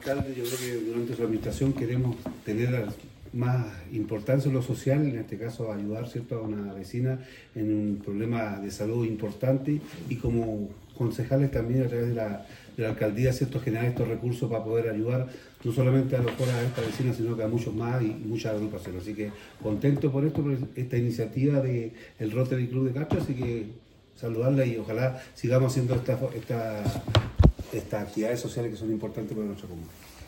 Alcalde, yo creo que durante su administración queremos tener más importancia en lo social, en este caso ayudar, ¿cierto?, a una vecina en un problema de salud importante, y como concejales también a través de la alcaldía, ¿cierto?, generar estos recursos para poder ayudar no solamente a a esta vecina, sino que a muchos más y muchas agrupaciones. Así que contento por esto, por esta iniciativa del Rotary Club de Castro, así que saludarla y ojalá sigamos haciendo estas actividades sociales que son importantes para nuestra comunidad.